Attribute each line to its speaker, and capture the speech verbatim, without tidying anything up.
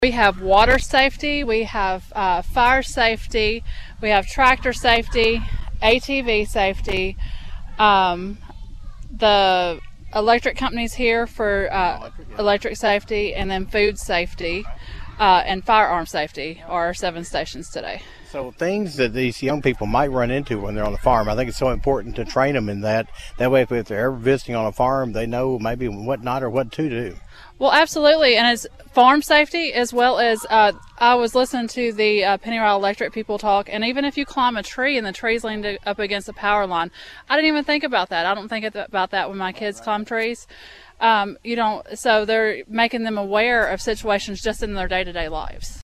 Speaker 1: We have water safety, we have uh, fire safety, we have tractor safety, A T V safety, um, the electric companies here for uh, electric, yeah. electric safety, and then food safety uh, and firearm safety are our seven stations today.
Speaker 2: So things that these young people might run into when they're on the farm, I think it's so important to train them in that. That way, if they're ever visiting on a farm, they know maybe what not or what to do.
Speaker 1: Well, absolutely, and it's farm safety as well as uh, I was listening to the uh, Pennyroyal Electric people talk, and even if you climb a tree and the tree's leaned up against a power line, I didn't even think about that. I don't think about that when my kids climb trees. Um, you don't, so they're making them aware of situations just in their day-to-day lives.